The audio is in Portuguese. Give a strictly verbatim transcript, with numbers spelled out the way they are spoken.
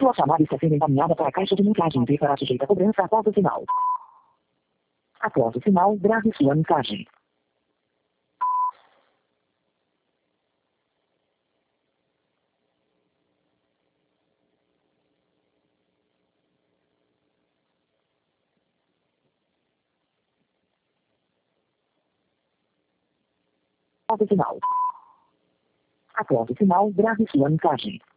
Sua chamada está sendo encaminhada para a caixa de mensagem e será sujeita a cobrança após o sinal. Após o sinal, grave sua mensagem. Após o sinal. Após o sinal, grave sua mensagem.